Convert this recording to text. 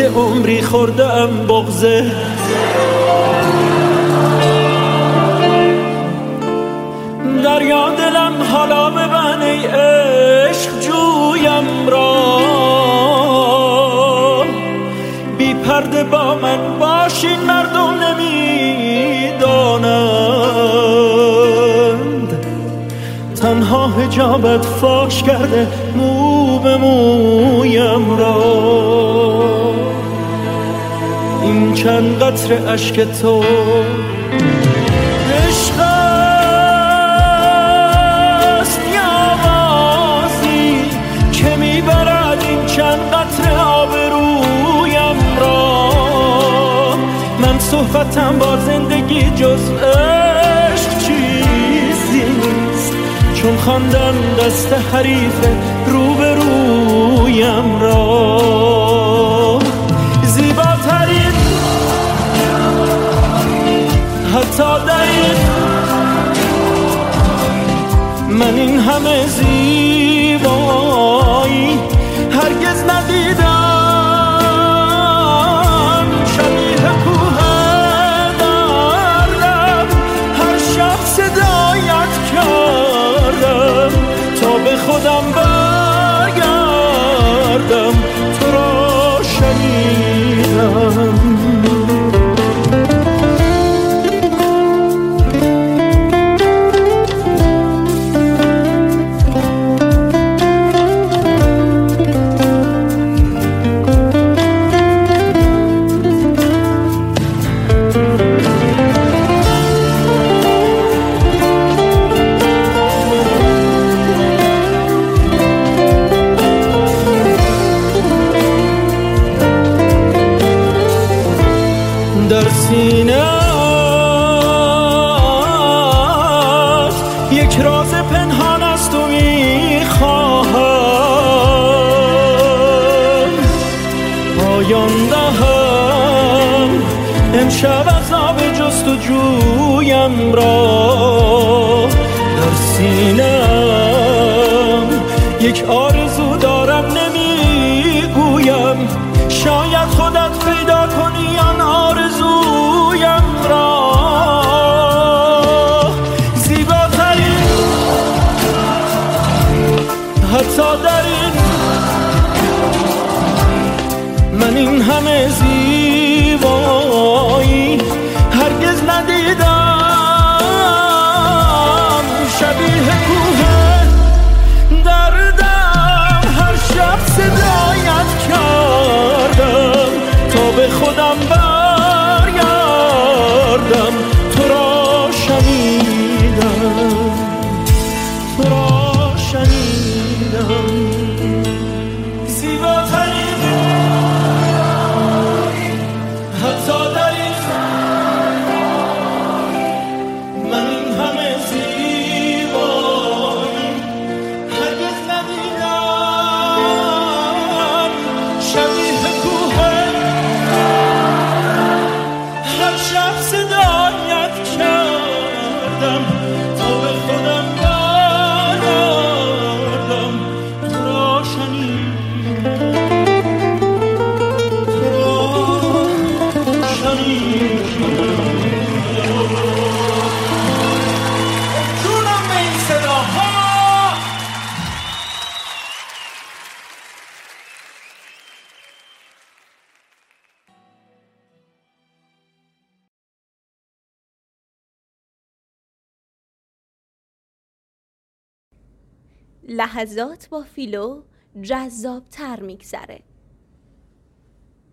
عمری خوردم بغزه. دریا دلم حالا ببن ای عشق جویم را، بی پرده با من باشین مردم نمیدانند. تنها حجابت فاش کرده مو به مویم را. این چند قطره اشک تو عشق است یا بازی که میبرد این چند قطره آبرویم را. من صحبتم با زندگی جز عشق چیزی نیست، چون خواندم دست حریف روبرویم را. زیباترین حتی در این من این همه زیبایی هرگز ندیدم. شبیه کوه دردم هر شب صدایت کردم تا به خودم برگردم، تو را شنیدم. در سینه یک راز پنهان است و میخواهم پایان دهم امشب عذاب جستجویم را. در سینه‌ام یک آرزو دارم نمیگویم، شاید خودت پیدا کنی آن آرزویم را. زیباترین حتی در این من این همه زیبایی هرگز ندیدم. شبیه کوه دردم هر شب صدایت کردم تا به خودم برگردم، تو را شنیدم، تو را شنیدم. زیباترین حتی در این من این همه زیبایی هرگز ندیدم. شبیه کوه هر شب صدایت کردم تا به خودم برگردم، تو را شنیدم، تو را شنیدم. جونم به این صداها. لحظات با فیلو جذاب‌تر می‌گذره.